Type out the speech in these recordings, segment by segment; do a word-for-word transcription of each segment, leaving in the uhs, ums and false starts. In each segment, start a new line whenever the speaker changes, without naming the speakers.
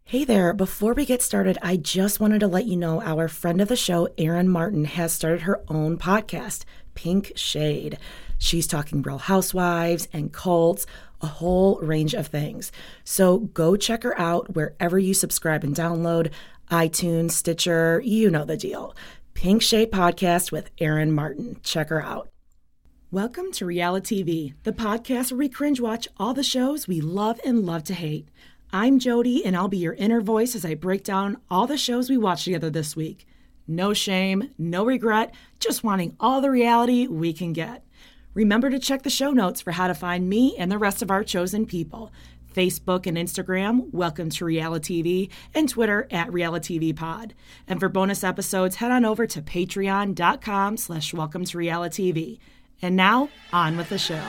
Hey there, before we get started, I just wanted to let you know our friend of the show, Erin Martin, has started her own podcast, Pink Shade. She's talking Real Housewives and cults, a whole range of things. So go check her out wherever you subscribe and download, iTunes, Stitcher, you know the deal. Pink Shade Podcast with Erin Martin. Check her out. Welcome to Reality T V, the podcast where we cringe watch all the shows we love and love to hate. I'm Jody, and I'll be your inner voice as I break down all the shows we watched together this week. No shame, no regret, just wanting all the reality we can get. Remember to check the show notes for how to find me and the rest of our chosen people. Facebook and Instagram, Welcome to Reality T V, and Twitter at Reality T V Pod. And for bonus episodes, head on over to patreon.com slash Welcome to Reality T V. And now, on with the show.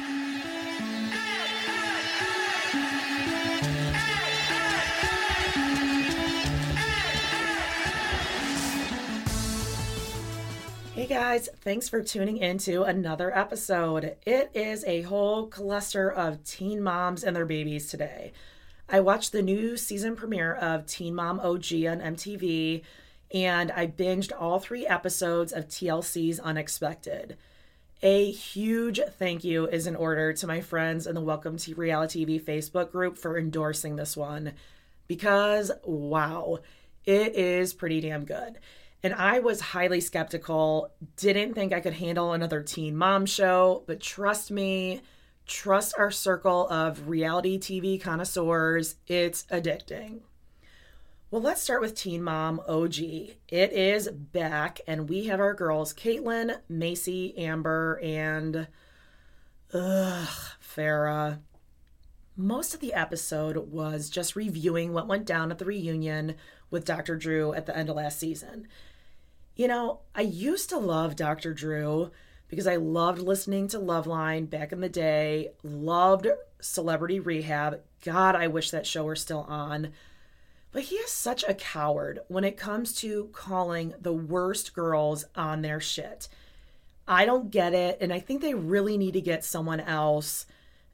Hey guys, thanks for tuning in to another episode. It is a whole cluster of teen moms and their babies today. I watched the new season premiere of Teen Mom O G on M T V, and I binged all three episodes of T L C's Unexpected. A huge thank you is in order to my friends in the Welcome to Reality T V Facebook group for endorsing this one, because wow, it is pretty damn good. And I was highly skeptical, didn't think I could handle another teen mom show, but trust me, trust our circle of reality T V connoisseurs, it's addicting. Well, let's start with Teen Mom O G. It is back, and we have our girls, Caitlin, Maci, Amber, and ugh, Farrah. Most of the episode was just reviewing what went down at the reunion with Doctor Drew at the end of last season. You know, I used to love Doctor Drew because I loved listening to Loveline back in the day, loved Celebrity Rehab. God, I wish that show were still on. But he is such a coward when it comes to calling the worst girls on their shit. I don't get it, and I think they really need to get someone else,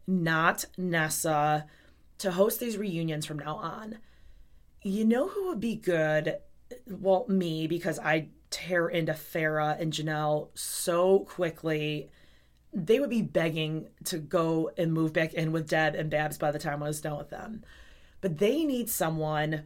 not Nessa, to host these reunions from now on. You know who would be good? Well, me, because I tear into Farrah and Janelle so quickly. They would be begging to go and move back in with Deb and Babs by the time I was done with them. But they need someone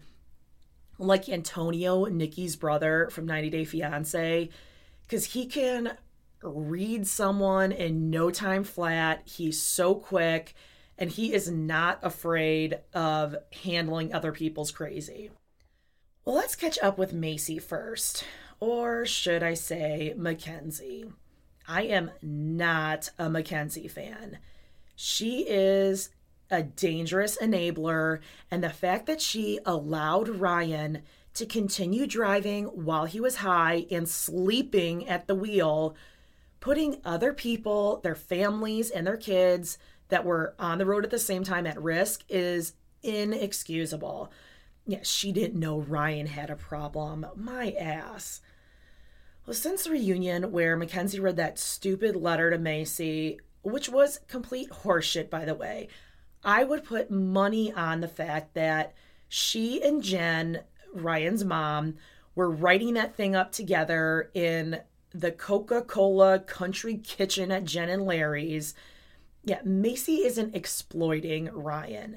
like Antonio, Nikki's brother from ninety Day Fiancé, because he can read someone in no time flat. He's so quick, and he is not afraid of handling other people's crazy. Well, let's catch up with Maci first. Or should I say Mackenzie? I am not a Mackenzie fan. She is a dangerous enabler, and the fact that she allowed Ryan to continue driving while he was high and sleeping at the wheel, putting other people, their families, and their kids that were on the road at the same time at risk is inexcusable. Yeah, she didn't know Ryan had a problem. My ass. Well, since the reunion where Mackenzie read that stupid letter to Maci, which was complete horseshit, by the way, I would put money on the fact that she and Jen, Ryan's mom, were writing that thing up together in the Coca-Cola Country Kitchen at Jen and Larry's. Yeah, Maci isn't exploiting Ryan.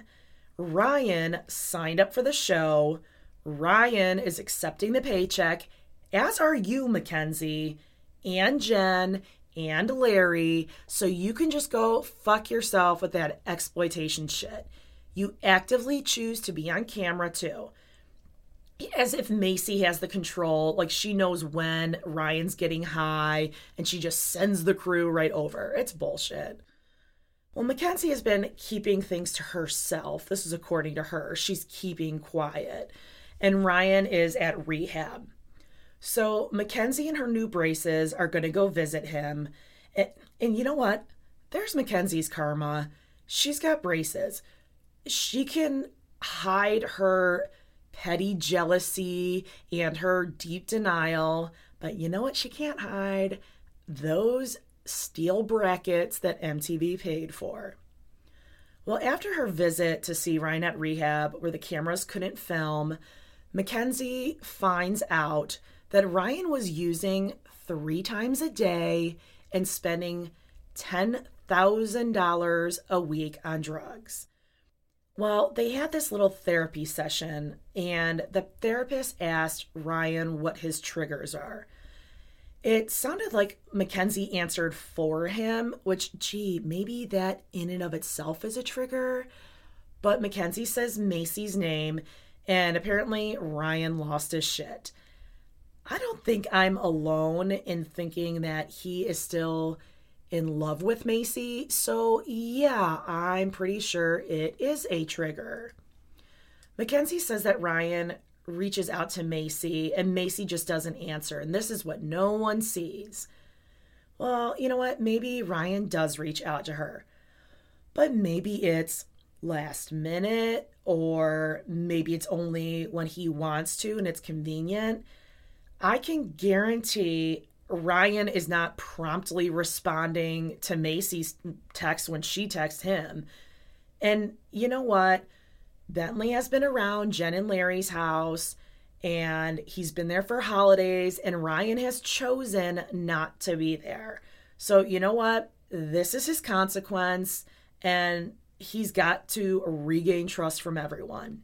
Ryan signed up for the show. Ryan is accepting the paycheck, as are you, Mackenzie, and Jen, and Larry, so you can just go fuck yourself with that exploitation shit. You actively choose to be on camera, too. As if Maci has the control, like she knows when Ryan's getting high, and she just sends the crew right over. It's bullshit. Well, Mackenzie has been keeping things to herself. This is according to her. She's keeping quiet. And Ryan is at rehab. So Mackenzie and her new braces are going to go visit him. And, and you know what? There's Mackenzie's karma. She's got braces. She can hide her petty jealousy and her deep denial. But you know what she can't hide? Those steel brackets that M T V paid for. Well, after her visit to see Ryan at rehab, where the cameras couldn't film, Mackenzie finds out that Ryan was using three times a day and spending ten thousand dollars a week on drugs. Well, they had this little therapy session, and the therapist asked Ryan what his triggers are. It sounded like Mackenzie answered for him, which, gee, maybe that in and of itself is a trigger. But Mackenzie says Macy's name, and apparently Ryan lost his shit. I don't think I'm alone in thinking that he is still in love with Macy, so yeah, I'm pretty sure it is a trigger. Mackenzie says that Ryan reaches out to Macy, and Macy just doesn't answer, and this is what no one sees. Well, you know what? Maybe Ryan does reach out to her, but maybe it's last minute, or maybe it's only when he wants to and it's convenient. I can guarantee Ryan is not promptly responding to Macy's text when she texts him. And you know what? Bentley has been around Jen and Larry's house, and he's been there for holidays, and Ryan has chosen not to be there. So you know what? This is his consequence, and he's got to regain trust from everyone.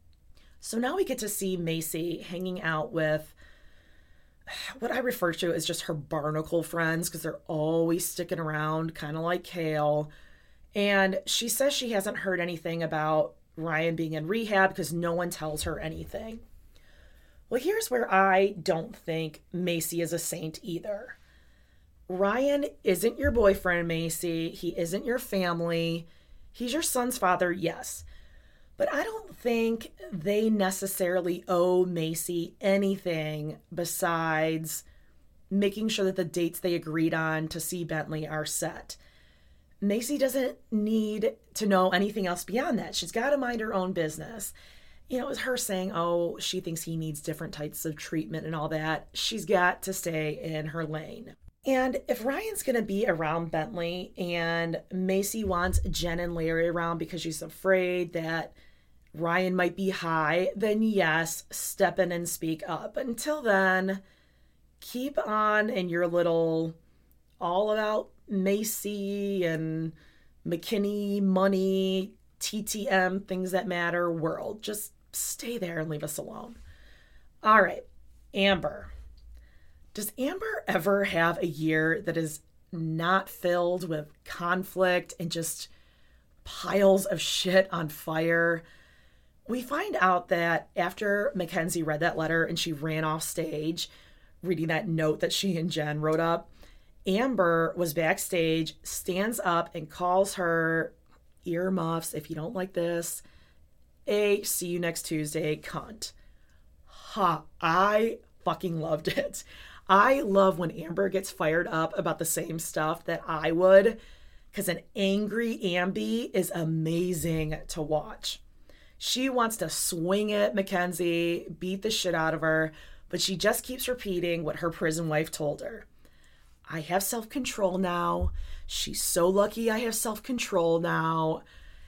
So now we get to see Macy hanging out with what I refer to as just her barnacle friends, because they're always sticking around, kind of like Kale. And she says she hasn't heard anything about Ryan being in rehab because no one tells her anything. Well, here's where I don't think Macy is a saint either. Ryan isn't your boyfriend, Macy. He isn't your family. He's your son's father, yes. But I don't think they necessarily owe Macy anything besides making sure that the dates they agreed on to see Bentley are set. Macy doesn't need to know anything else beyond that. She's got to mind her own business. You know, it was her saying, oh, she thinks he needs different types of treatment and all that. She's got to stay in her lane. And if Ryan's going to be around Bentley and Macy wants Jen and Larry around because she's afraid that Ryan might be high, then yes, step in and speak up. Until then, keep on in your little all about Macy and McKinney, money, T T M, things that matter world. Just stay there and leave us alone. All right, Amber. Does Amber ever have a year that is not filled with conflict and just piles of shit on fire? We find out that after Mackenzie read that letter and she ran off stage, reading that note that she and Jen wrote up, Amber was backstage, stands up and calls her earmuffs, if you don't like this, a see you next Tuesday cunt. Ha, I fucking loved it. I love when Amber gets fired up about the same stuff that I would, because an angry Ambi is amazing to watch. She wants to swing at Mackenzie, beat the shit out of her, but she just keeps repeating what her prison wife told her. I have self-control now. She's so lucky I have self-control now.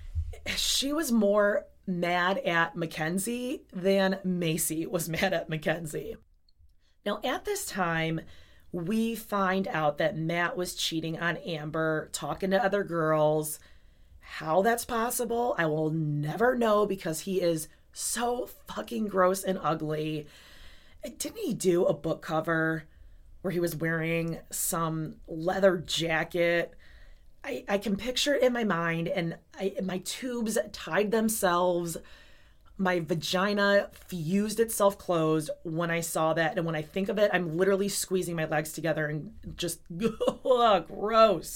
She was more mad at Mackenzie than Macy was mad at Mackenzie. Now, at this time, we find out that Matt was cheating on Amber, talking to other girls. How that's possible, I will never know because he is so fucking gross and ugly. Didn't he do a book cover where he was wearing some leather jacket? I, I can picture it in my mind, and I, my tubes tied themselves. My vagina fused itself closed when I saw that. And when I think of it, I'm literally squeezing my legs together and just, ugh, gross.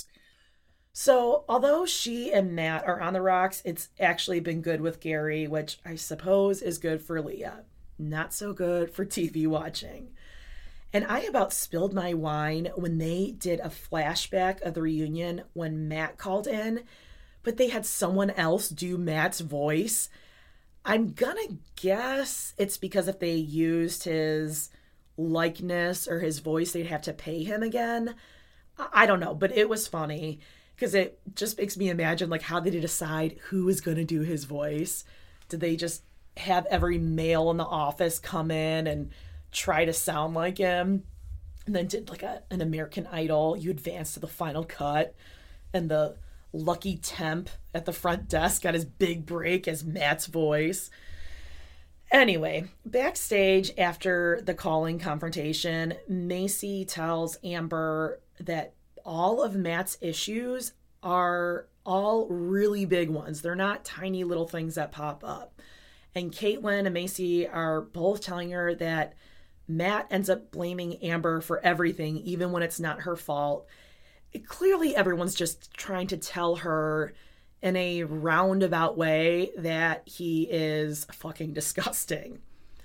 So although she and Matt are on the rocks, it's actually been good with Gary, which I suppose is good for Leah. Not so good for T V watching. And I about spilled my wine when they did a flashback of the reunion when Matt called in, but they had someone else do Matt's voice. I'm gonna guess it's because if they used his likeness or his voice, they'd have to pay him again. I don't know, but it was funny. because it just makes me imagine, like, how did he decide who is going to do his voice? Did they just have every male in the office come in and try to sound like him? And then did like a, an American Idol. You advance to the final cut, and the lucky temp at the front desk got his big break as Matt's voice. Anyway, backstage after the calling confrontation, Macy tells Amber that all of Matt's issues are all really big ones. They're not tiny little things that pop up. And Caitlin and Macy are both telling her that Matt ends up blaming Amber for everything, even when it's not her fault. It, clearly, everyone's just trying to tell her in a roundabout way that he is fucking disgusting.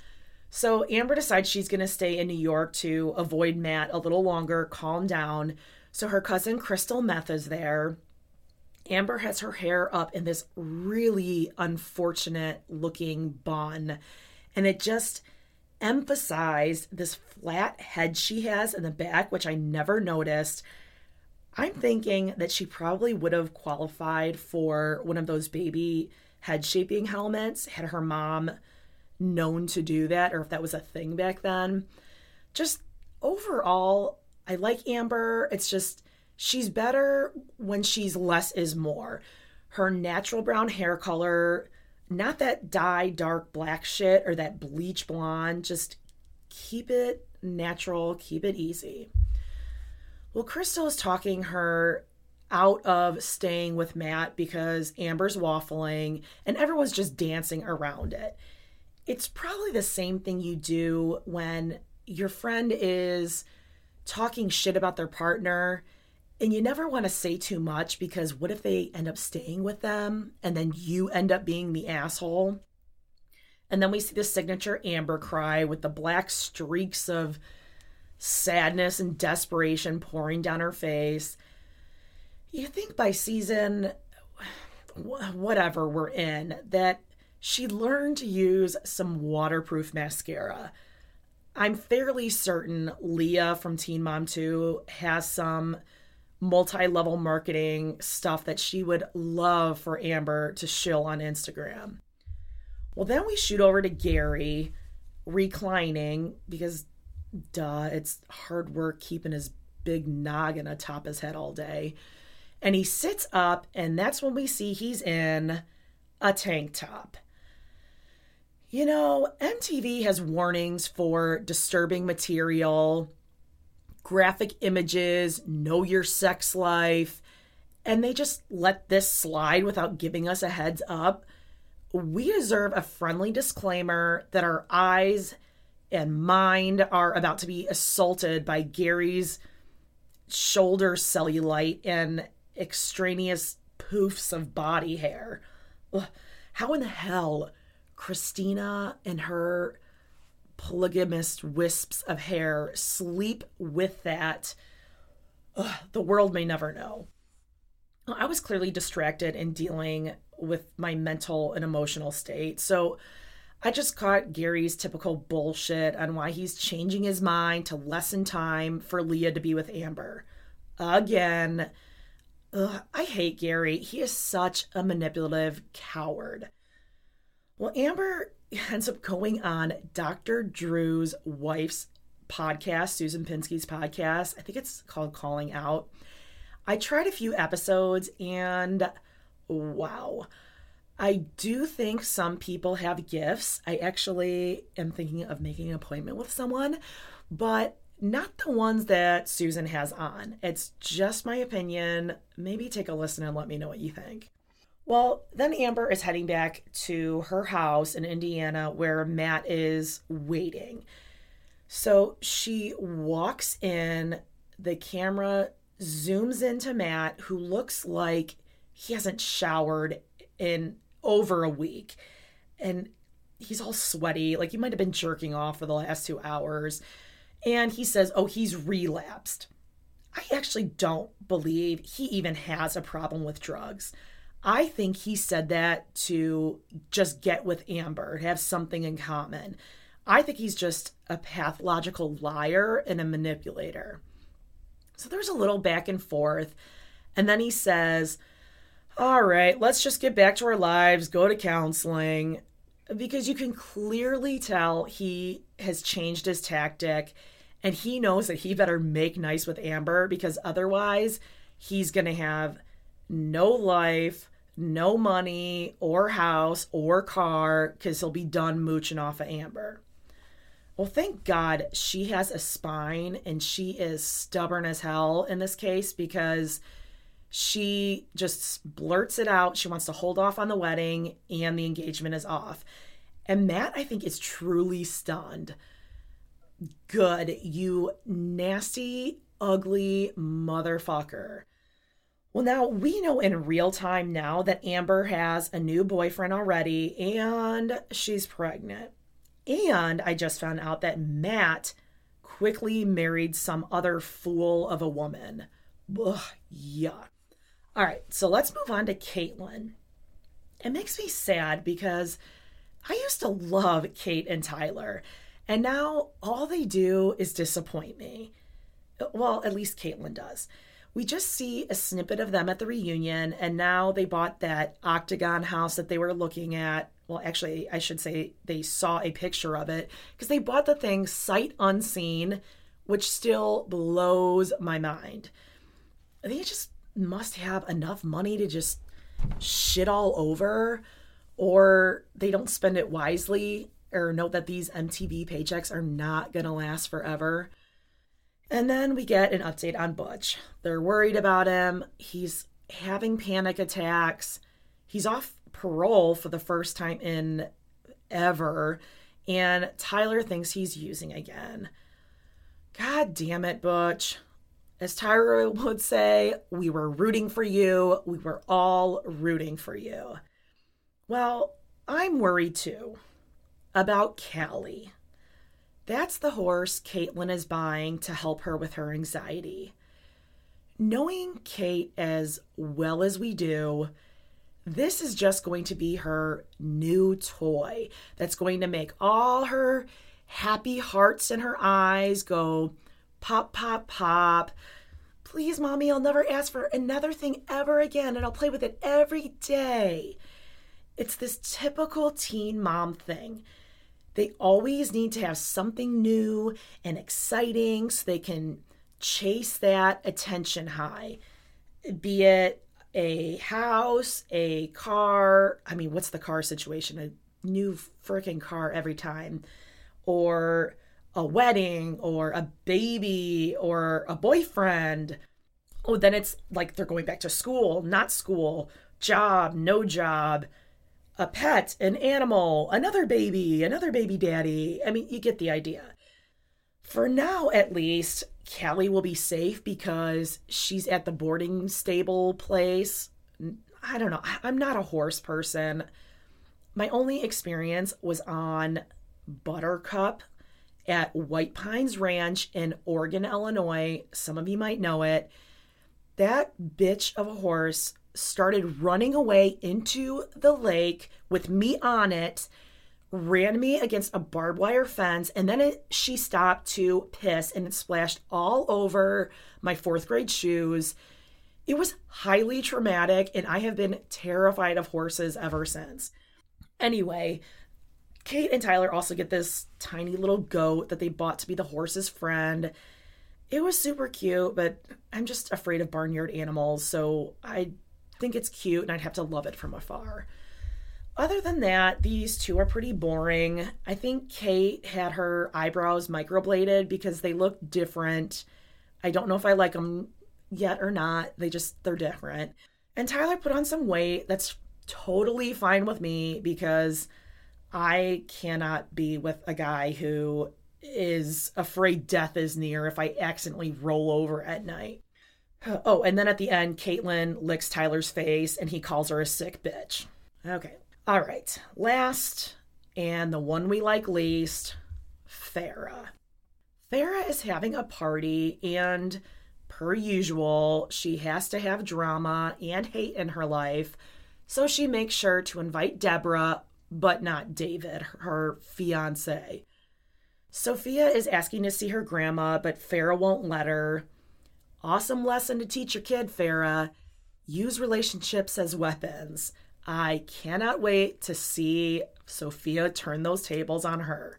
So Amber decides she's going to stay in New York to avoid Matt a little longer, calm down. So her cousin Crystal Meth is there. Amber has her hair up in this really unfortunate looking bun, and it just emphasized this flat head she has in the back, which I never noticed. I'm thinking that she probably would have qualified for one of those baby head shaping helmets had her mom known to do that, or if that was a thing back then. Just overall, I like Amber. It's just she's better when she's less is more. Her natural brown hair color, not that dye dark black shit or that bleach blonde. Just keep it natural, keep it easy. Well, Crystal is talking her out of staying with Matt because Amber's waffling and everyone's just dancing around it. It's probably the same thing you do when your friend is talking shit about their partner and you never want to say too much because what if they end up staying with them and then you end up being the asshole? And then we see the signature Amber cry with the black streaks of sadness and desperation pouring down her face. You think by season whatever we're in that she learned to use some waterproof mascara. I'm fairly certain Leah from Teen Mom two has some multi-level marketing stuff that she would love for Amber to shill on Instagram. Well, then we shoot over to Gary reclining because duh, it's hard work keeping his big noggin atop his head all day. And he sits up, and that's when we see he's in a tank top. You know, M T V has warnings for disturbing material, graphic images, know your sex life, and they just let this slide without giving us a heads up. We deserve a friendly disclaimer that our eyes and mind are about to be assaulted by Gary's shoulder cellulite and extraneous poofs of body hair. Ugh, how in the hell Christina and her polygamist wisps of hair sleep with that? Ugh, the world may never know. I was clearly distracted in dealing with my mental and emotional state, so I just caught Gary's typical bullshit on why he's changing his mind to lessen time for Leah to be with Amber. Again, ugh, I hate Gary. He is such a manipulative coward. Well, Amber ends up going on Doctor Drew's wife's podcast, Susan Pinsky's podcast. I think it's called Calling Out. I tried a few episodes and wow. I do think some people have gifts. I actually am thinking of making an appointment with someone, but not the ones that Susan has on. It's just my opinion. Maybe take a listen and let me know what you think. Well, then Amber is heading back to her house in Indiana where Matt is waiting. So she walks in, the camera zooms into Matt, who looks like he hasn't showered in over a week. And he's all sweaty, like he might have been jerking off for the last two hours. And he says, oh, he's relapsed. I actually don't believe he even has a problem with drugs. I think he said that to just get with Amber, to have something in common. I think he's just a pathological liar and a manipulator. So there's a little back and forth. And then he says, all right, let's just get back to our lives, go to counseling, because you can clearly tell he has changed his tactic and he knows that he better make nice with Amber because otherwise he's going to have no life, no money or house or car because he'll be done mooching off of Amber. Well, thank God she has a spine and she is stubborn as hell in this case because she just blurts it out. She wants to hold off on the wedding and the engagement is off. And Matt, I think, is truly stunned. Good, you nasty, ugly motherfucker. Well, now we know in real time now that Amber has a new boyfriend already and she's pregnant. And I just found out that Matt quickly married some other fool of a woman. Ugh, yuck. All right, so let's move on to Caitlyn. It makes me sad because I used to love Kate and Tyler, and now all they do is disappoint me. Well, at least Caitlyn does. We just see a snippet of them at the reunion, and now they bought that Octagon house that they were looking at. Well, actually, I should say they saw a picture of it because they bought the thing sight unseen, which still blows my mind. They just must have enough money to just shit all over, or they don't spend it wisely, or know that these M T V paychecks are not going to last forever. And then we get an update on Butch. They're worried about him. He's having panic attacks. He's off parole for the first time in ever. And Tyler thinks he's using again. God damn it, Butch. As Tyler would say, we were rooting for you. We were all rooting for you. Well, I'm worried too about Callie. That's the horse Caitlyn is buying to help her with her anxiety. Knowing Kate as well as we do, this is just going to be her new toy that's going to make all her happy hearts in her eyes go pop, pop, pop. Please, Mommy, I'll never ask for another thing ever again, and I'll play with it every day. It's this typical teen mom thing. They always need to have something new and exciting so they can chase that attention high. Be it a house, a car. I mean, what's the car situation? A new freaking car every time. Or a wedding, or a baby, or a boyfriend. Oh, then it's like they're going back to school, not school, job, no job, a pet, an animal, another baby, another baby daddy. I mean, you get the idea. For now, at least, Callie will be safe because she's at the boarding stable place. I don't know. I'm not a horse person. My only experience was on Buttercup at White Pines Ranch in Oregon, Illinois. Some of you might know it. That bitch of a horse started running away into the lake with me on it, ran me against a barbed wire fence, and then it, she stopped to piss, and it splashed all over my fourth grade shoes. It was highly traumatic, and I have been terrified of horses ever since. Anyway, Kate and Tyler also get this tiny little goat that they bought to be the horse's friend. It was super cute, but I'm just afraid of barnyard animals, so I think it's cute and I'd have to love it from afar. Other than that, these two are pretty boring. I think Kate had her eyebrows microbladed because they look different. I don't know if I like them yet or not. They just, they're different. And Tyler put on some weight. That's totally fine with me because I cannot be with a guy who is afraid death is near if I accidentally roll over at night. Oh, and then at the end, Caitlyn licks Tyler's face and he calls her a sick bitch. Okay. All right. Last, and the one we like least, Farrah. Farrah is having a party, and per usual, she has to have drama and hate in her life, so she makes sure to invite Deborah, but not David, her fiance. Sophia is asking to see her grandma, but Farrah won't let her. Awesome lesson to teach your kid, Farrah. use relationships as weapons. I cannot wait to see Sophia turn those tables on her.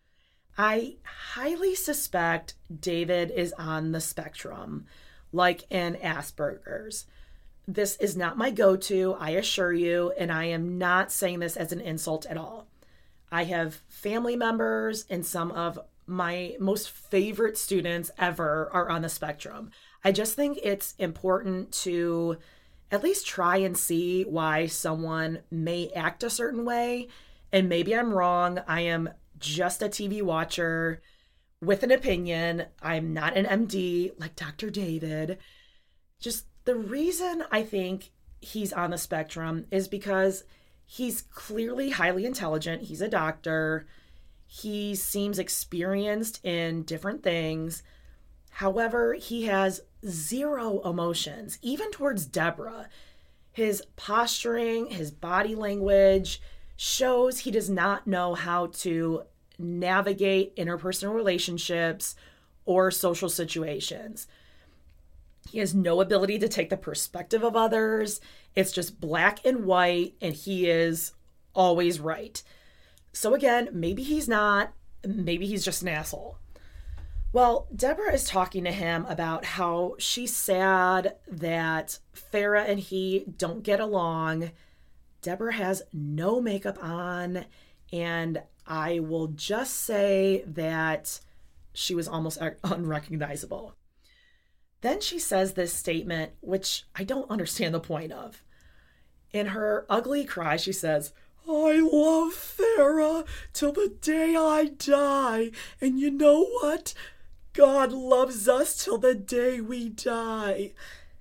I highly suspect David is on the spectrum, like in Asperger's. This is not my go-to, I assure you, and I am not saying this as an insult at all. I have family members and some of my most favorite students ever are on the spectrum. I just think it's important to at least try and see why someone may act a certain way. And maybe I'm wrong. I am just a T V watcher with an opinion. I'm not an M D like Doctor David. Just the reason I think he's on the spectrum is because he's clearly highly intelligent. He's a doctor. He seems experienced in different things. However, he has zero emotions, even towards Deborah. His posturing, his body language shows he does not know how to navigate interpersonal relationships or social situations. He has no ability to take the perspective of others. It's just black and white, and he is always right. So again, maybe he's not. Maybe he's just an asshole. Well, Deborah is talking to him about how she's sad that Farrah and he don't get along. Deborah has no makeup on, and I will just say that she was almost unrecognizable. Then she says this statement, which I don't understand the point of. In her ugly cry, she says, "I love Farrah till the day I die. And you know what? God loves us till the day we die."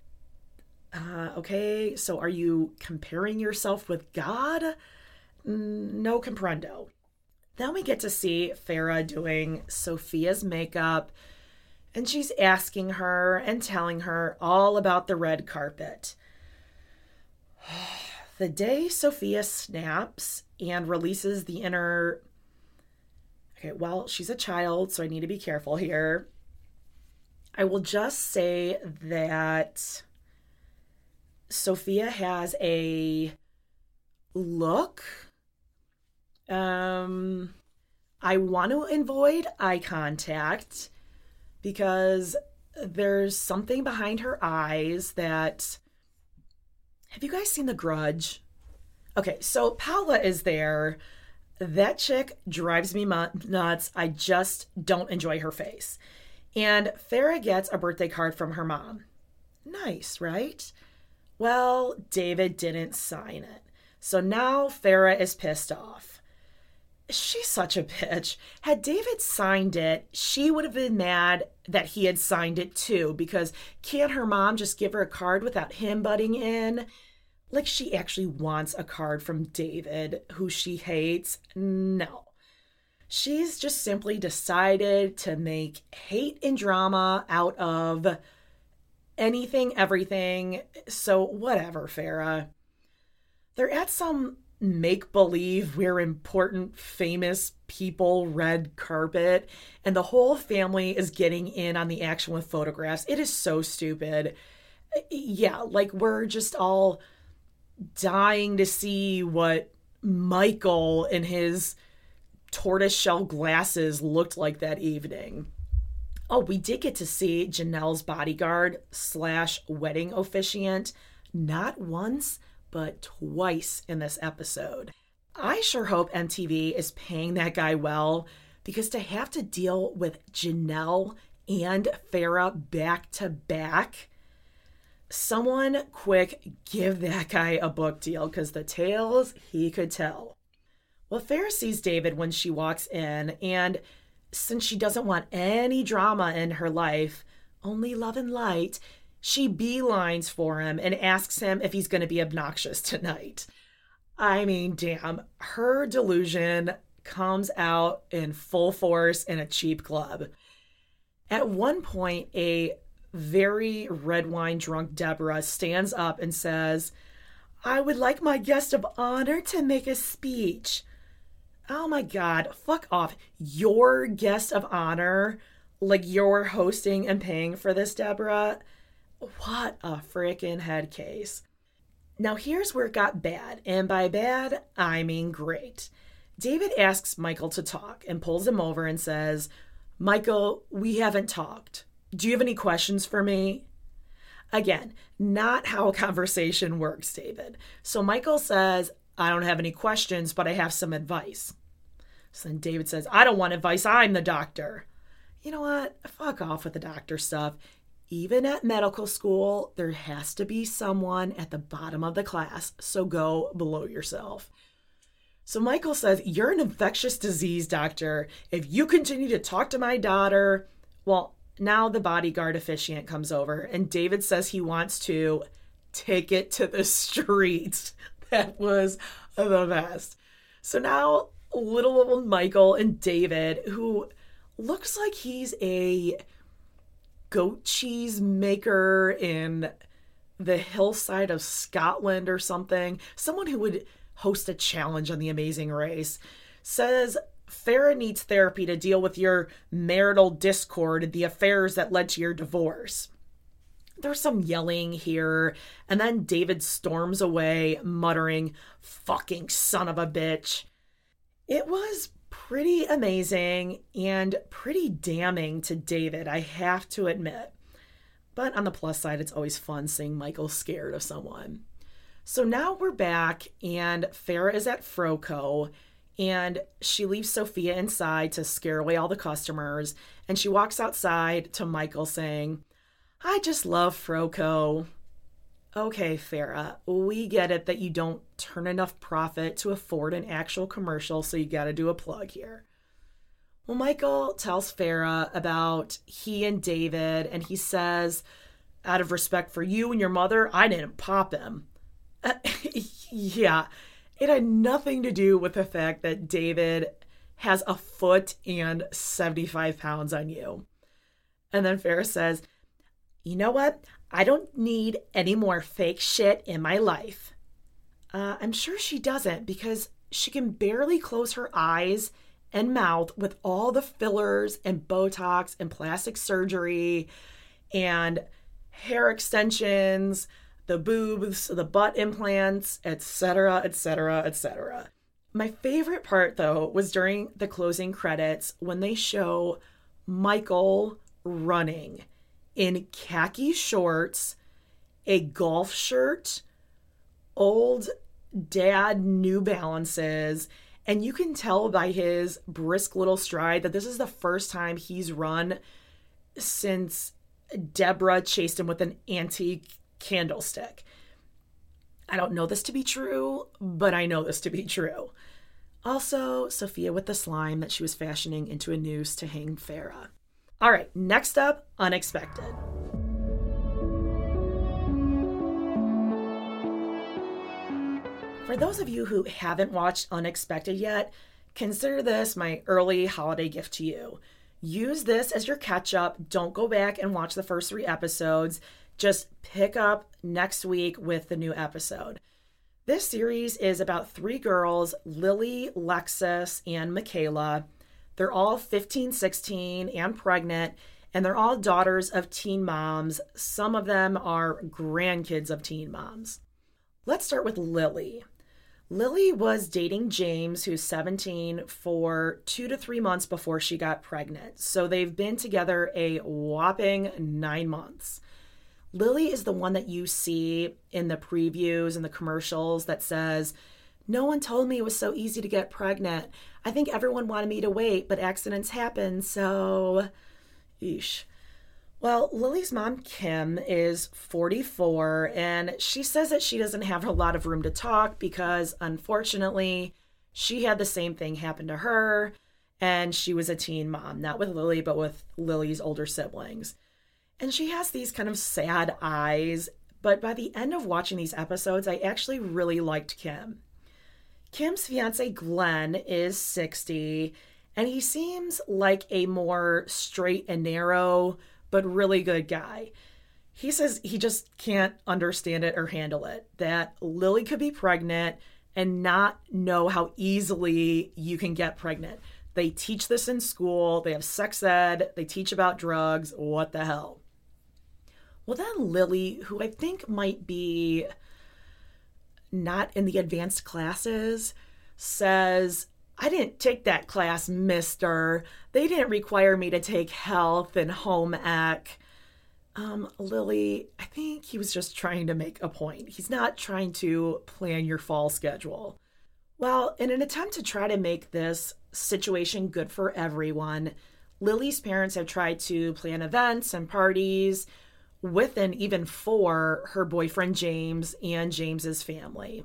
Uh, okay, so are you comparing yourself with God? No comprendo. Then we get to see Farrah doing Sophia's makeup, and she's asking her and telling her all about the red carpet. The day Sophia snaps and releases the inner... Okay, well, she's a child, so I need to be careful here. I will just say that Sophia has a look. Um, I want to avoid eye contact because there's something behind her eyes that... Have you guys seen The Grudge? Okay, so Paula is there. That chick drives me nuts. I just don't enjoy her face. And Farrah gets a birthday card from her mom. Nice, right? Well, David didn't sign it. So now Farrah is pissed off. She's such a bitch. Had David signed it, she would have been mad that he had signed it too, because can't her mom just give her a card without him butting in? Like she actually wants a card from David, who she hates. No. She's just simply decided to make hate and drama out of anything, everything. So whatever, Farrah. They're at some make-believe we're important, famous people red carpet, and the whole family is getting in on the action with photographs. It is so stupid. Yeah, like we're just all dying to see what Michael in his tortoiseshell glasses looked like that evening. Oh, we did get to see Janelle's bodyguard slash wedding officiant not once, but twice in this episode. I sure hope M T V is paying that guy well, because to have to deal with Janelle and Farrah back to back, someone quick give that guy a book deal, because the tales he could tell. Well, Farrah sees David when she walks in, and since she doesn't want any drama in her life, only love and light, she beelines for him and asks him if he's going to be obnoxious tonight. I mean, damn, her delusion comes out in full force in a cheap club. At one point, a very red wine drunk Deborah stands up and says, "I would like my guest of honor to make a speech." Oh my God, fuck off. Your guest of honor? Like you're hosting and paying for this, Deborah? What a freaking head case. Now here's where it got bad, and by bad, I mean great. David asks Michael to talk and pulls him over and says, Michael, we haven't talked. Do you have any questions for me? Again, not how a conversation works, David. So Michael says, I don't have any questions, but I have some advice. So then David says, I don't want advice. I'm the doctor. You know what? Fuck off with the doctor stuff. Even at medical school, there has to be someone at the bottom of the class, so go below yourself. So Michael says, you're an infectious disease doctor. If you continue to talk to my daughter, well, now the bodyguard officiant comes over and David says he wants to take it to the streets. That was the best. So now little old Michael and David, who looks like he's a goat cheese maker in the hillside of Scotland or something, someone who would host a challenge on The Amazing Race, says Farrah needs therapy to deal with your marital discord and the affairs that led to your divorce. There's some yelling here, and then David storms away, muttering, fucking son of a bitch. It was pretty amazing and pretty damning to David, I have to admit. But on the plus side, it's always fun seeing Michael scared of someone. So now we're back, and Farrah is at Froco, and she leaves Sophia inside to scare away all the customers, and she walks outside to Michael saying, I just love Froco. Okay, Farrah, we get it that you don't turn enough profit to afford an actual commercial, so you gotta do a plug here. Well, Michael tells Farrah about he and David, and he says, out of respect for you and your mother, I didn't pop him. Uh, yeah, it had nothing to do with the fact that David has a foot and seventy-five pounds on you. And then Farrah says, you know what? I don't need any more fake shit in my life. Uh, I'm sure she doesn't, because she can barely close her eyes and mouth with all the fillers and Botox and plastic surgery and hair extensions, the boobs, the butt implants, et cetera, et cetera, et cetera. My favorite part, though, was during the closing credits when they show Michael running in khaki shorts, a golf shirt, old dad New Balances, and you can tell by his brisk little stride that this is the first time he's run since Deborah chased him with an antique candlestick. I don't know this to be true, but I know this to be true. Also, Sophia with the slime that she was fashioning into a noose to hang Farrah. All right, next up, Unexpected. For those of you who haven't watched Unexpected yet, consider this my early holiday gift to you. Use this as your catch-up. Don't go back and watch the first three episodes. Just pick up next week with the new episode. This series is about three girls, Lily, Lexus, and Michaela. They're all fifteen, sixteen, and pregnant, and they're all daughters of teen moms. Some of them are grandkids of teen moms. Let's start with Lily. Lily was dating James, who's seventeen, for two to three months before she got pregnant. So they've been together a whopping nine months. Lily is the one that you see in the previews and the commercials that says, no one told me it was so easy to get pregnant. I think everyone wanted me to wait, but accidents happen, so... Eesh. Well, Lily's mom, Kim, is forty-four, and she says that she doesn't have a lot of room to talk because, unfortunately, she had the same thing happen to her, and she was a teen mom, not with Lily, but with Lily's older siblings. And she has these kind of sad eyes, but by the end of watching these episodes, I actually really liked Kim. Kim's fiance, Glenn, is sixty, and he seems like a more straight and narrow, but really good guy. He says he just can't understand it or handle it, that Lily could be pregnant and not know how easily you can get pregnant. They teach this in school. They have sex ed. They teach about drugs. What the hell? Well, then Lily, who I think might be not in the advanced classes, says, I didn't take that class, mister. They didn't require me to take health and home ec. Um, Lily, I think he was just trying to make a point. He's not trying to plan your fall schedule. Well, in an attempt to try to make this situation good for everyone, Lily's parents have tried to plan events and parties with and even for her boyfriend James and James's family.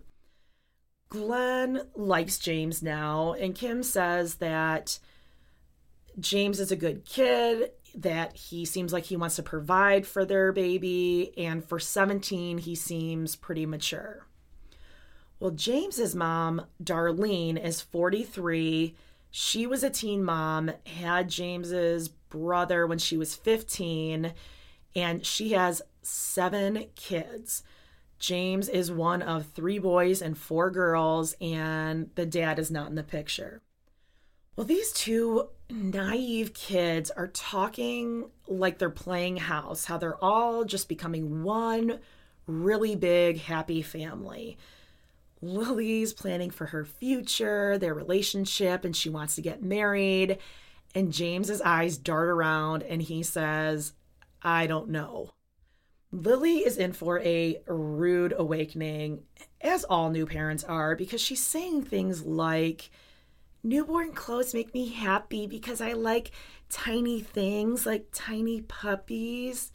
Glenn likes James now, and Kim says that James is a good kid, that he seems like he wants to provide for their baby, and for seventeen, he seems pretty mature. Well, James's mom, Darlene, is forty-three. She was a teen mom, had James's brother when she was fifteen, and she has seven kids. James is one of three boys and four girls, and the dad is not in the picture. Well, these two naive kids are talking like they're playing house, how they're all just becoming one really big, happy family. Lily's planning for her future, their relationship, and she wants to get married. And James's eyes dart around and he says, I don't know. Lily is in for a rude awakening, as all new parents are, because she's saying things like, newborn clothes make me happy because I like tiny things like tiny puppies.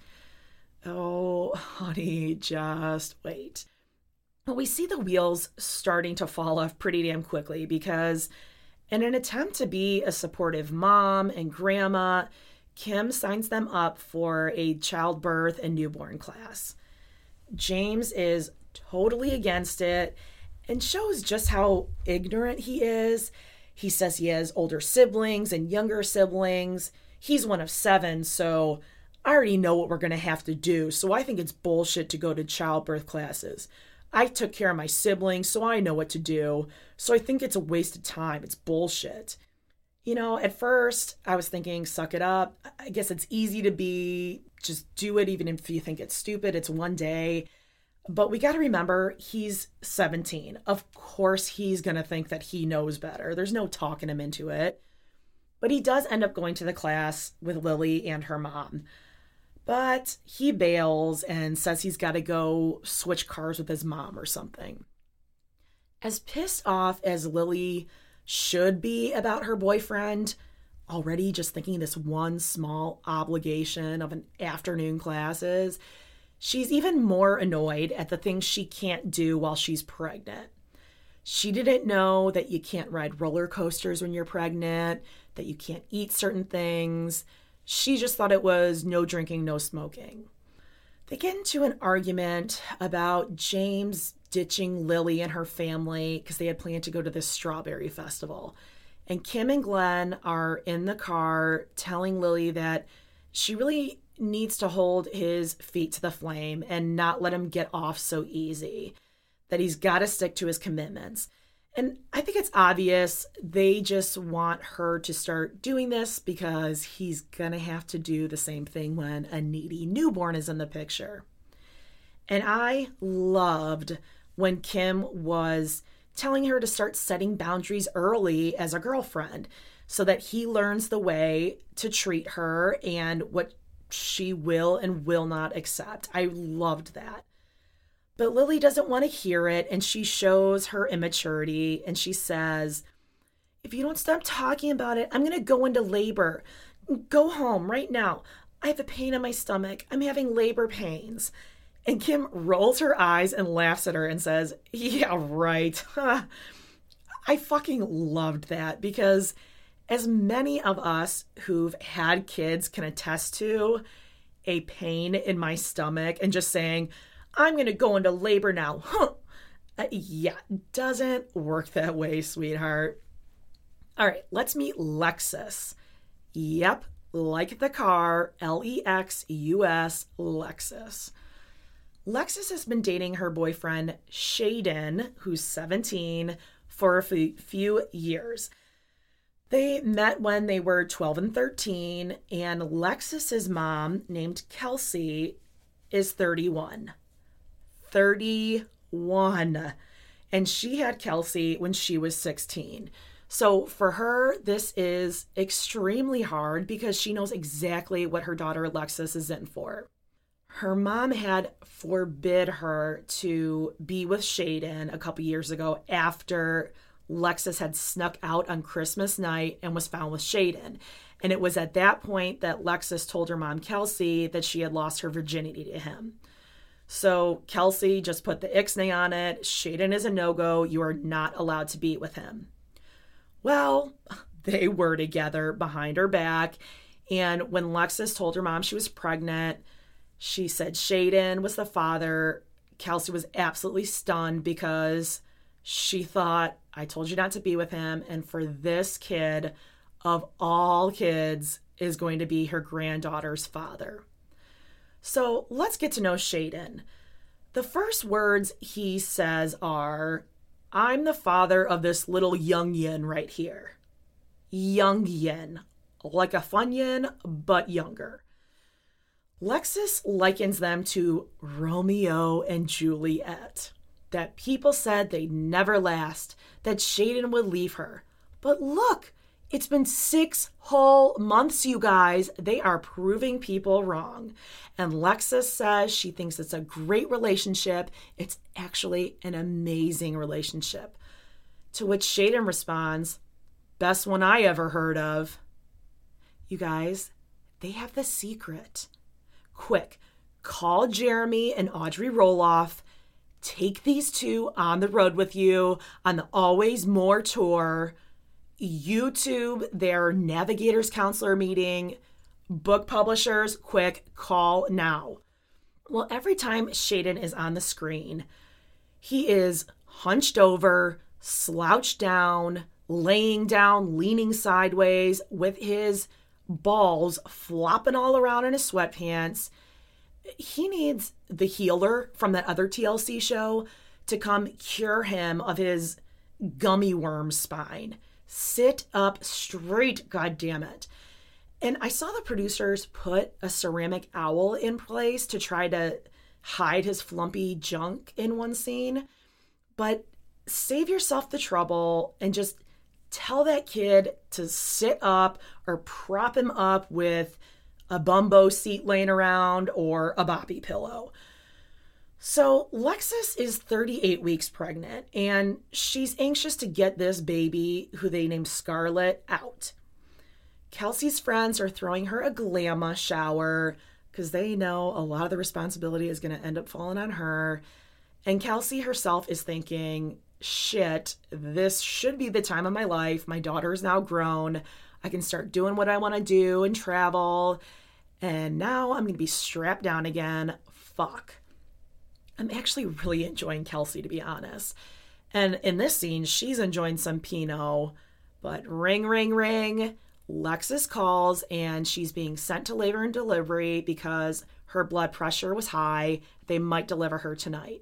Oh, honey, just wait. Well, we see the wheels starting to fall off pretty damn quickly because in an attempt to be a supportive mom and grandma, Kim signs them up for a childbirth and newborn class. James is totally against it and shows just how ignorant he is. He says he has older siblings and younger siblings. He's one of seven, so I already know what we're going to have to do, so I think it's bullshit to go to childbirth classes. I took care of my siblings, so I know what to do, so I think it's a waste of time. It's bullshit. You know, at first, I was thinking, suck it up. I guess it's easy to be, just do it even if you think it's stupid. It's one day. But we got to remember, he's seventeen. Of course, he's going to think that he knows better. There's no talking him into it. But he does end up going to the class with Lily and her mom. But he bails and says he's got to go switch cars with his mom or something. As pissed off as Lily should be about her boyfriend, already just thinking this one small obligation of an afternoon classes, she's even more annoyed at the things she can't do while she's pregnant. She didn't know that you can't ride roller coasters when you're pregnant, that you can't eat certain things. She just thought it was no drinking, no smoking. They get into an argument about James ditching Lily and her family because they had planned to go to this strawberry festival. And Kim and Glenn are in the car telling Lily that she really needs to hold his feet to the flame and not let him get off so easy, that he's got to stick to his commitments. And I think it's obvious they just want her to start doing this because he's going to have to do the same thing when a needy newborn is in the picture. And I loved when Kim was telling her to start setting boundaries early as a girlfriend so that he learns the way to treat her and what she will and will not accept. I loved that. But Lily doesn't want to hear it, and she shows her immaturity, and she says, if you don't stop talking about it, I'm going to go into labor. Go home right now. I have a pain in my stomach. I'm having labor pains. And Kim rolls her eyes and laughs at her and says, yeah, right. I fucking loved that because as many of us who've had kids can attest to, a pain in my stomach and just saying, I'm going to go into labor now. Huh. Uh, yeah, doesn't work that way, sweetheart. All right, let's meet Lexus. Yep, like the car, L E X U S, Lexus. Lexus has been dating her boyfriend, Shaden, who's seventeen, for a f- few years. They met when they were twelve and thirteen, and Lexus's mom, named Kelsey, is thirty-one. thirty-one. And she had Kelsey when she was sixteen. So for her, this is extremely hard because she knows exactly what her daughter Alexis is in for. Her mom had forbid her to be with Shaden a couple years ago after Lexus had snuck out on Christmas night and was found with Shaden. And it was at that point that Lexus told her mom, Kelsey, that she had lost her virginity to him. So Kelsey just put the ixnay on it. Shaden is a no-go. You are not allowed to be with him. Well, they were together behind her back. And when Lexus told her mom she was pregnant, she said Shaden was the father. Kelsey was absolutely stunned because she thought, I told you not to be with him. And for this kid, of all kids, is going to be her granddaughter's father. So let's get to know Shaden. The first words he says are, I'm the father of this little young yin right here. Young yin. Like a funyun, but younger. Lexus likens them to Romeo and Juliet. That people said they'd never last, that Shaden would leave her. But look, it's been six whole months, you guys. They are proving people wrong. And Lexus says she thinks it's a great relationship. It's actually an amazing relationship. To which Shaden responds, best one I ever heard of. You guys, they have the secret. Quick, call Jeremy and Audrey Roloff. Take these two on the road with you on the Always More tour. YouTube their Navigators Counselor meeting. Book publishers, quick, call now. Well, every time Shaden is on the screen, he is hunched over, slouched down, laying down, leaning sideways with his balls flopping all around in his sweatpants. He needs the healer from that other T L C show to come cure him of his gummy worm spine. Sit up straight, goddammit. And I saw the producers put a ceramic owl in place to try to hide his flumpy junk in one scene. But save yourself the trouble and just tell that kid to sit up or prop him up with a bumbo seat laying around or a boppy pillow. So Lexus is thirty-eight weeks pregnant, and she's anxious to get this baby, who they named Scarlett, out. Kelsey's friends are throwing her a glamour shower because they know a lot of the responsibility is going to end up falling on her. And Kelsey herself is thinking, shit, this should be the time of my life. My daughter is now grown. I can start doing what I want to do and travel. And now I'm going to be strapped down again. Fuck. I'm actually really enjoying Kelsey, to be honest. And in this scene, she's enjoying some Pinot. But ring, ring, ring. Lexus calls, and she's being sent to labor and delivery because her blood pressure was high. They might deliver her tonight.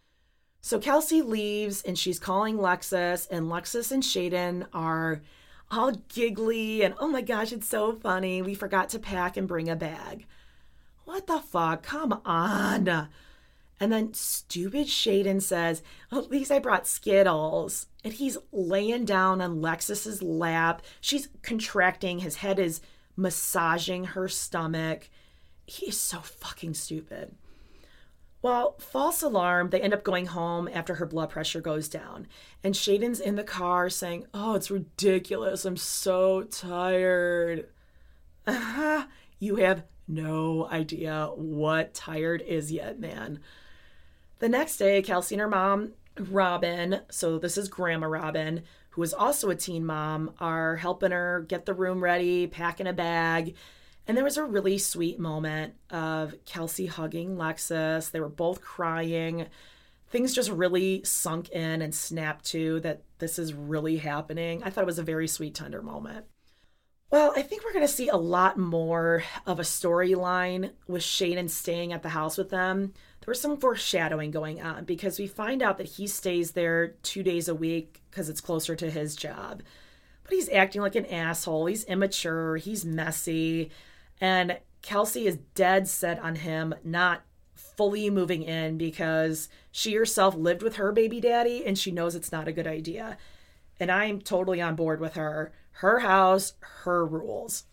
So Kelsey leaves, and she's calling Lexus, and Lexus and Shaden are all giggly, and oh my gosh, it's so funny. We forgot to pack and bring a bag. What the fuck? Come on. And then stupid Shaden says, at least I brought Skittles. And he's laying down on Lexus's lap. She's contracting. His head is massaging her stomach. He is so fucking stupid. Well, false alarm, they end up going home after her blood pressure goes down. And Shaden's in the car saying, oh, it's ridiculous. I'm so tired. Uh-huh. You have no idea what tired is yet, man. The next day, Kelsey and her mom, Robin, so this is Grandma Robin, who is also a teen mom, are helping her get the room ready, packing a bag. And there was a really sweet moment of Kelsey hugging Lexus. They were both crying. Things just really sunk in and snapped to that this is really happening. I thought it was a very sweet, tender moment. Well, I think we're going to see a lot more of a storyline with Shaden staying at the house with them. There was some foreshadowing going on because we find out that he stays there two days a week because it's closer to his job. But he's acting like an asshole. He's immature. He's messy. And Kelsey is dead set on him not fully moving in because she herself lived with her baby daddy and she knows it's not a good idea. And I'm totally on board with her. Her house, her rules.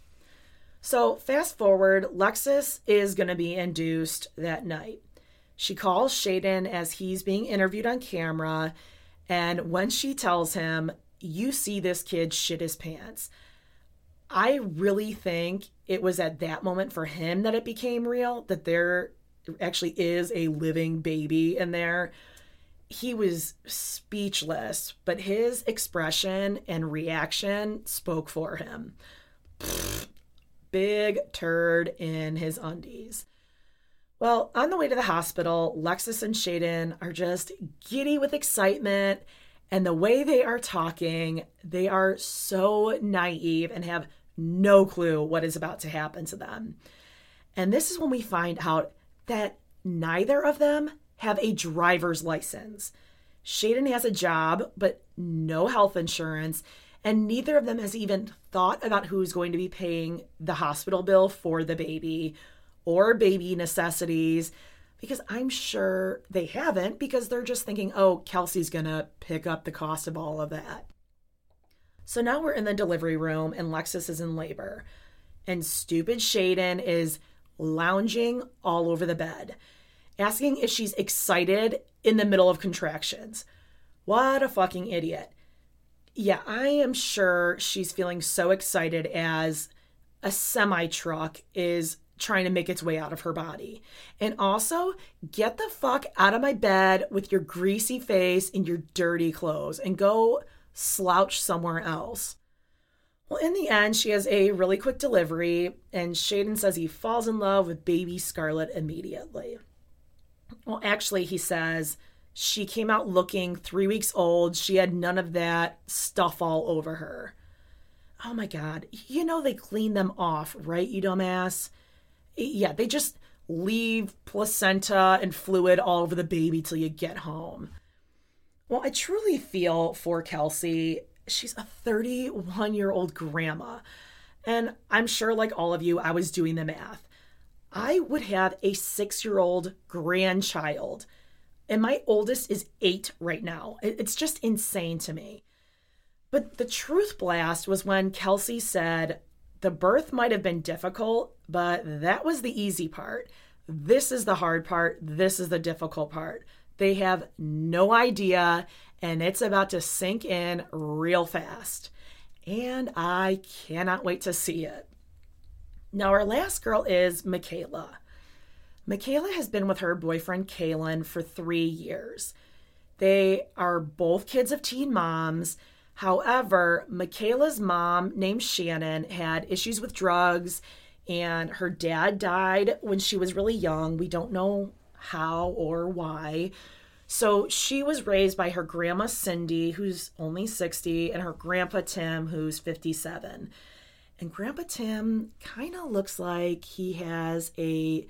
So fast forward, Lexus is going to be induced that night. She calls Shaden as he's being interviewed on camera. And when she tells him, you see this kid shit his pants. I really think it was at that moment for him that it became real, that there actually is a living baby in there. He was speechless, but his expression and reaction spoke for him. Pfft, big turd in his undies. Well, on the way to the hospital, Lexus and Shaden are just giddy with excitement. And the way they are talking, they are so naive and have no clue what is about to happen to them. And this is when we find out that neither of them have a driver's license. Shaden has a job, but no health insurance. And neither of them has even thought about who's going to be paying the hospital bill for the baby or baby necessities, because I'm sure they haven't, because they're just thinking, oh, Kelsey's going to pick up the cost of all of that. So now we're in the delivery room and Lexus is in labor. And stupid Shaden is lounging all over the bed, asking if she's excited in the middle of contractions. What a fucking idiot. Yeah, I am sure she's feeling so excited as a semi-truck is trying to make its way out of her body. And also, get the fuck out of my bed with your greasy face and your dirty clothes and go slouch somewhere else. Well, in the end, she has a really quick delivery, and Shaden says he falls in love with baby Scarlett immediately. Well, actually, he says she came out looking three weeks old. She had none of that stuff all over her. Oh my God. You know they clean them off, right, you dumbass? Yeah, they just leave placenta and fluid all over the baby till you get home. Well, I truly feel for Kelsey. She's a thirty-one-year-old grandma. And I'm sure, like all of you, I was doing the math. I would have a six-year-old grandchild. And my oldest is eight right now. It's just insane to me. But the truth blast was when Kelsey said, the birth might have been difficult, but that was the easy part. This is the hard part. This is the difficult part. They have no idea, and it's about to sink in real fast. And I cannot wait to see it. Now, our last girl is Michaela. Michaela has been with her boyfriend, Kalen, for three years. They are both kids of teen moms. However, Michaela's mom, named Shannon, had issues with drugs, and her dad died when she was really young. We don't know how or why. So she was raised by her grandma, Cindy, who's only sixty, and her grandpa, Tim, who's fifty-seven. And Grandpa Tim kind of looks like he has a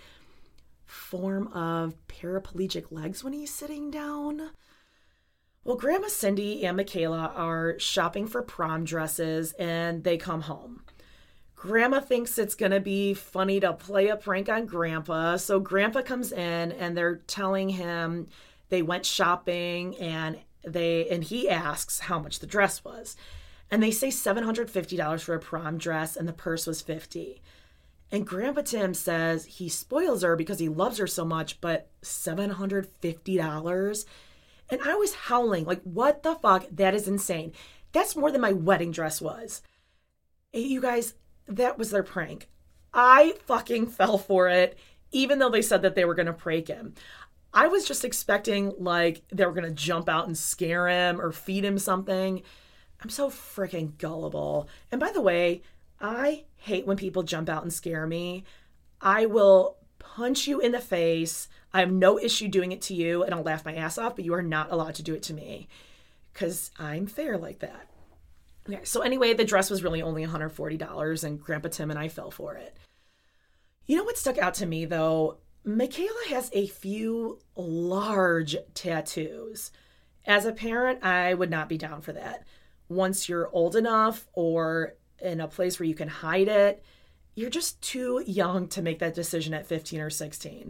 form of paraplegic legs when he's sitting down. Well, Grandma Cindy and Michaela are shopping for prom dresses, and they come home. Grandma thinks it's going to be funny to play a prank on Grandpa, so Grandpa comes in, and they're telling him they went shopping, and they and he asks how much the dress was. And they say seven hundred fifty dollars for a prom dress, and the purse was fifty dollars. And Grandpa Tim says he spoils her because he loves her so much, but seven hundred fifty dollars? And I was howling, like, what the fuck? That is insane. That's more than my wedding dress was. You guys, that was their prank. I fucking fell for it, even though they said that they were going to prank him. I was just expecting, like, they were going to jump out and scare him or feed him something. I'm so freaking gullible. And by the way, I hate when people jump out and scare me. I will punch you in the face. I have no issue doing it to you, and I'll laugh my ass off, but you are not allowed to do it to me because I'm fair like that. Okay, so anyway, the dress was really only one hundred forty dollars, and Grandpa Tim and I fell for it. You know what stuck out to me, though? Michaela has a few large tattoos. As a parent, I would not be down for that. Once you're old enough or in a place where you can hide it, you're just too young to make that decision at fifteen or sixteen.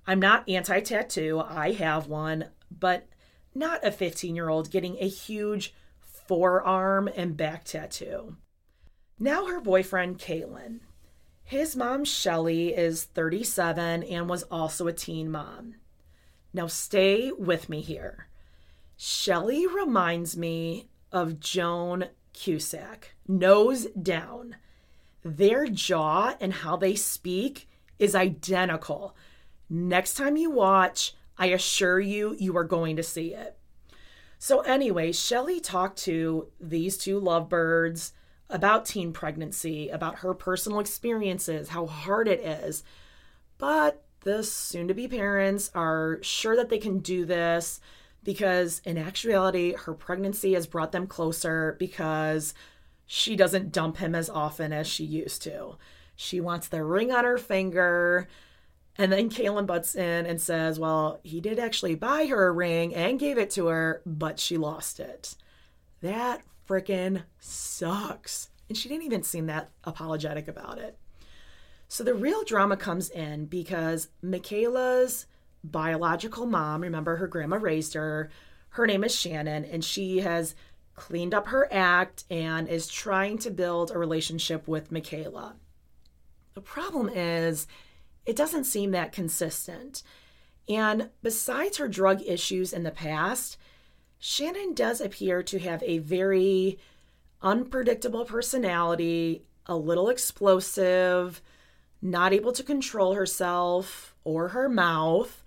I'm not anti-tattoo, I have one, but not a fifteen-year-old getting a huge forearm and back tattoo. Now her boyfriend, Caitlin. His mom, Shelly, is thirty-seven and was also a teen mom. Now stay with me here. Shelly reminds me of Joan Cusack, nose down. Their jaw and how they speak is identical. Next time you watch, I assure you, you are going to see it. So anyway, Shelly talked to these two lovebirds about teen pregnancy, about her personal experiences, how hard it is. But the soon-to-be parents are sure that they can do this because in actuality, her pregnancy has brought them closer because she doesn't dump him as often as she used to. She wants the ring on her finger. And then Caitlin butts in and says, well, he did actually buy her a ring and gave it to her, but she lost it. That frickin' sucks. And she didn't even seem that apologetic about it. So the real drama comes in because Michaela's biological mom, remember her grandma raised her, her name is Shannon, and she has cleaned up her act and is trying to build a relationship with Michaela. The problem is it doesn't seem that consistent. And besides her drug issues in the past, Shannon does appear to have a very unpredictable personality, a little explosive, not able to control herself or her mouth.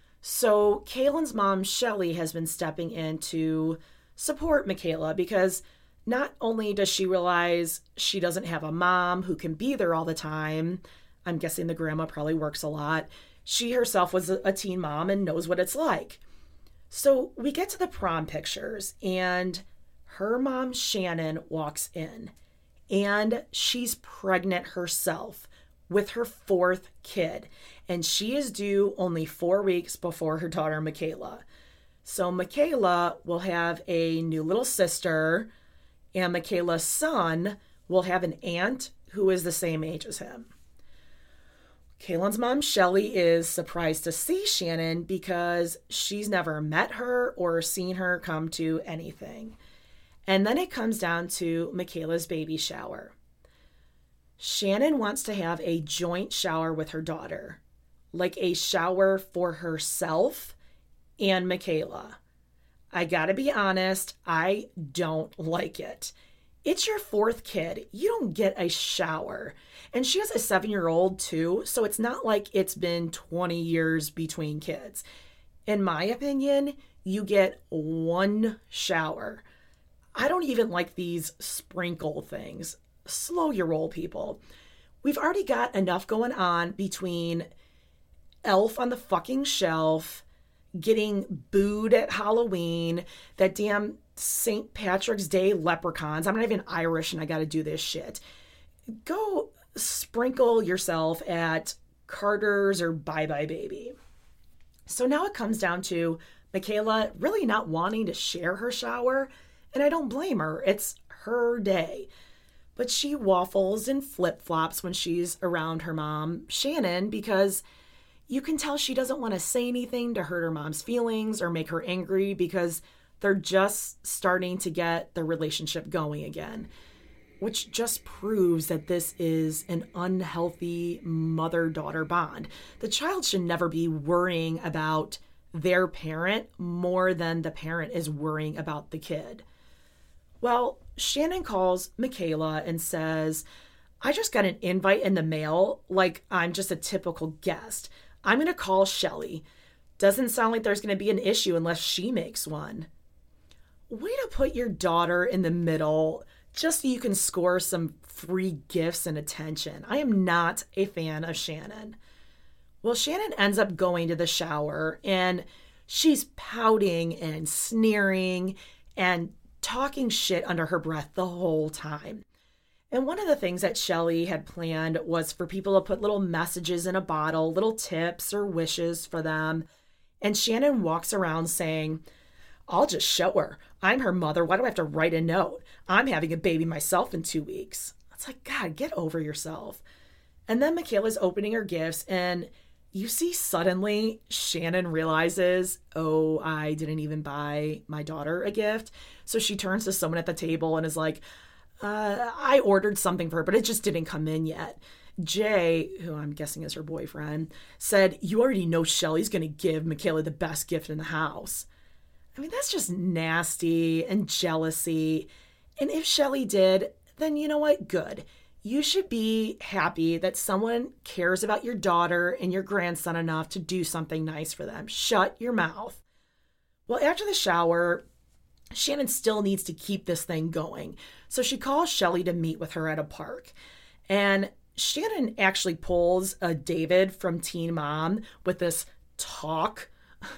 So Caitlin's mom, Shelly, has been stepping in to support Michaela because not only does she realize she doesn't have a mom who can be there all the time, I'm guessing the grandma probably works a lot, she herself was a teen mom and knows what it's like. So we get to the prom pictures and her mom, Shannon, walks in and she's pregnant herself with her fourth kid. And she is due only four weeks before her daughter, Michaela. So Michaela will have a new little sister and Michaela's son will have an aunt who is the same age as him. Caitlin's mom, Shelly, is surprised to see Shannon because she's never met her or seen her come to anything. And then it comes down to Michaela's baby shower. Shannon wants to have a joint shower with her daughter, like a shower for herself and Michaela. I gotta be honest, I don't like it. It's your fourth kid. You don't get a shower. And she has a seven-year-old too, so it's not like it's been twenty years between kids. In my opinion, you get one shower. I don't even like these sprinkle things. Slow your roll, people. We've already got enough going on between Elf on the fucking Shelf, getting booed at Halloween, that damn Saint Patrick's Day leprechauns. I'm not even Irish and I got to do this shit. Go sprinkle yourself at Carter's or Bye Bye Baby. So now it comes down to Michaela really not wanting to share her shower, and I don't blame her. It's her day. But she waffles and flip-flops when she's around her mom, Shannon, because you can tell she doesn't want to say anything to hurt her mom's feelings or make her angry because they're just starting to get their relationship going again, which just proves that this is an unhealthy mother-daughter bond. The child should never be worrying about their parent more than the parent is worrying about the kid. Well, Shannon calls Michaela and says, I just got an invite in the mail, like I'm just a typical guest. I'm going to call Shelly. Doesn't sound like there's going to be an issue unless she makes one. Way to put your daughter in the middle just so you can score some free gifts and attention. I am not a fan of Shannon. Well, Shannon ends up going to the shower and she's pouting and sneering and talking shit under her breath the whole time. And one of the things that Shelly had planned was for people to put little messages in a bottle, little tips or wishes for them. And Shannon walks around saying, I'll just show her. I'm her mother. Why do I have to write a note? I'm having a baby myself in two weeks. It's like, God, get over yourself. And then Michaela's opening her gifts and you see suddenly Shannon realizes, oh, I didn't even buy my daughter a gift. So she turns to someone at the table and is like, uh, I ordered something for her, but it just didn't come in yet. Jay, who I'm guessing is her boyfriend, said, you already know Shelly's going to give Michaela the best gift in the house. I mean, that's just nasty and jealousy. And if Shelly did, then you know what? Good. You should be happy that someone cares about your daughter and your grandson enough to do something nice for them. Shut your mouth. Well, after the shower, Shannon still needs to keep this thing going. So she calls Shelly to meet with her at a park. And Shannon actually pulls a David from Teen Mom with this talk.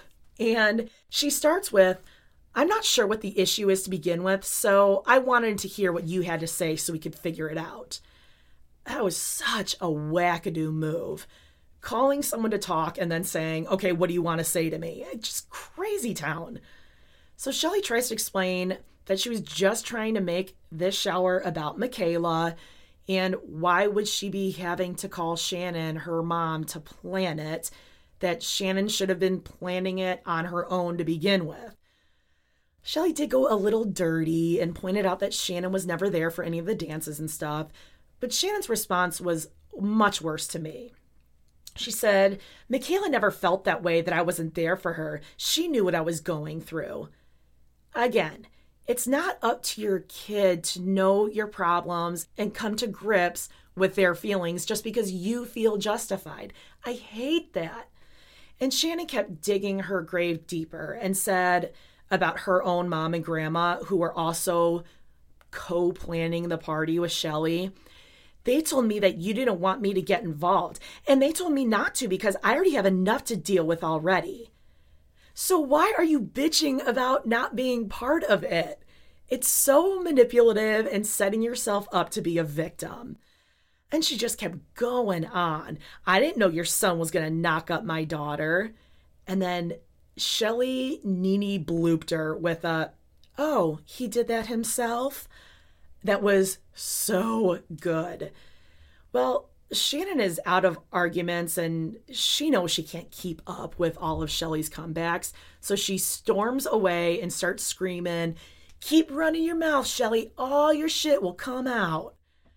And she starts with, I'm not sure what the issue is to begin with, so I wanted to hear what you had to say so we could figure it out. That was such a wackadoo move. Calling someone to talk and then saying, okay, what do you want to say to me? Just crazy town. So Shelly tries to explain that she was just trying to make this shower about Michaela, and why would she be having to call Shannon, her mom, to plan it, that Shannon should have been planning it on her own to begin with. Shelly did go a little dirty and pointed out that Shannon was never there for any of the dances and stuff, but Shannon's response was much worse to me. She said, Michaela never felt that way, that I wasn't there for her. She knew what I was going through. Again, it's not up to your kid to know your problems and come to grips with their feelings just because you feel justified. I hate that. And Shannon kept digging her grave deeper and said about her own mom and grandma, who were also co-planning the party with Shelly. They told me that you didn't want me to get involved, and they told me not to because I already have enough to deal with already. So why are you bitching about not being part of it? It's so manipulative and setting yourself up to be a victim. And she just kept going on. I didn't know your son was going to knock up my daughter. And then Shelly Nene blooped her with a, oh, he did that himself? That was so good. Well, Shannon is out of arguments and she knows she can't keep up with all of Shelly's comebacks. So she storms away and starts screaming, keep running your mouth, Shelly. All your shit will come out.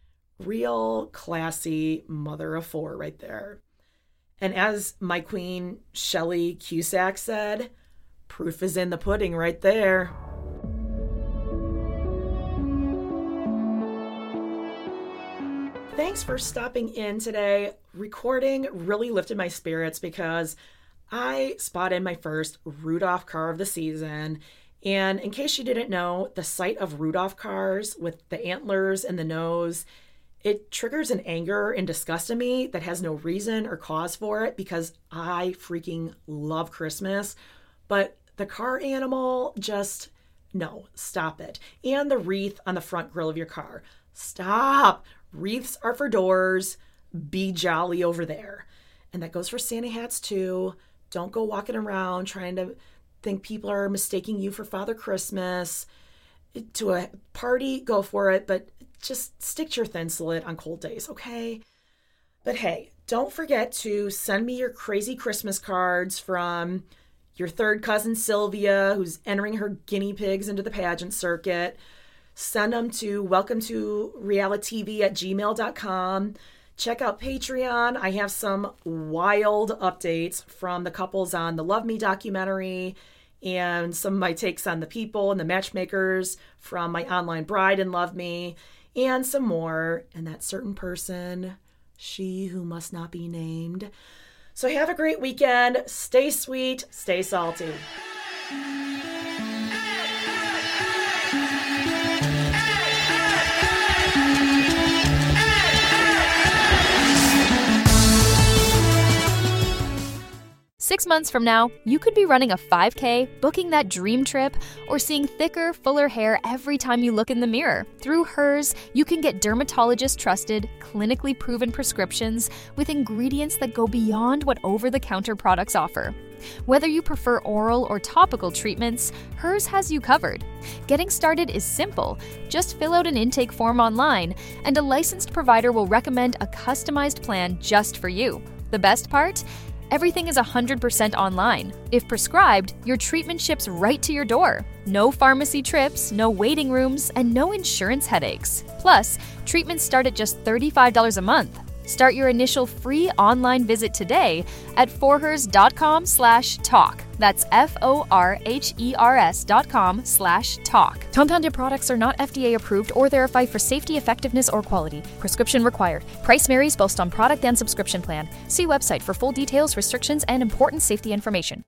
Real classy mother of four right there. And as my queen, Shelly Cusack, said, proof is in the pudding right there. Thanks for stopping in today. Recording really lifted my spirits because I spotted my first Rudolph car of the season. And in case you didn't know, the sight of Rudolph cars with the antlers and the nose, it triggers an anger and disgust in me that has no reason or cause for it because I freaking love Christmas. But the car animal, just, no, stop it. And the wreath on the front grille of your car. Stop. Wreaths are for doors. Be jolly over there. And that goes for Santa hats too. Don't go walking around trying to think people are mistaking you for Father Christmas. To a party, go for it, but just stick to your thin slit on cold days, okay? But hey, don't forget to send me your crazy Christmas cards from your third cousin Sylvia, who's entering her guinea pigs into the pageant circuit. Send them to welcome to reality t v at gmail dot com. Check out Patreon. I have some wild updates from the couples on the Love Me documentary and some of my takes on the people and the matchmakers from my online bride and Love Me, and some more. And that certain person, she who must not be named. So have a great weekend. Stay sweet, stay salty.
Six months from now, you could be running a five K, booking that dream trip, or seeing thicker, fuller hair every time you look in the mirror. Through Hers, you can get dermatologist-trusted, clinically proven prescriptions with ingredients that go beyond what over-the-counter products offer. Whether you prefer oral or topical treatments, Hers has you covered. Getting started is simple. Just fill out an intake form online, and a licensed provider will recommend a customized plan just for you. The best part? Everything is one hundred percent online. If prescribed, your treatment ships right to your door. No pharmacy trips, no waiting rooms, and no insurance headaches. Plus, treatments start at just thirty-five dollars a month. Start your initial free online visit today at forhers.com slash talk. That's F-O-R-H-E-R-S dot com slash talk. Compounded products are not F D A approved or verified for safety, effectiveness, or quality. Prescription required. Price varies based on product and subscription plan. See website for full details, restrictions, and important safety information.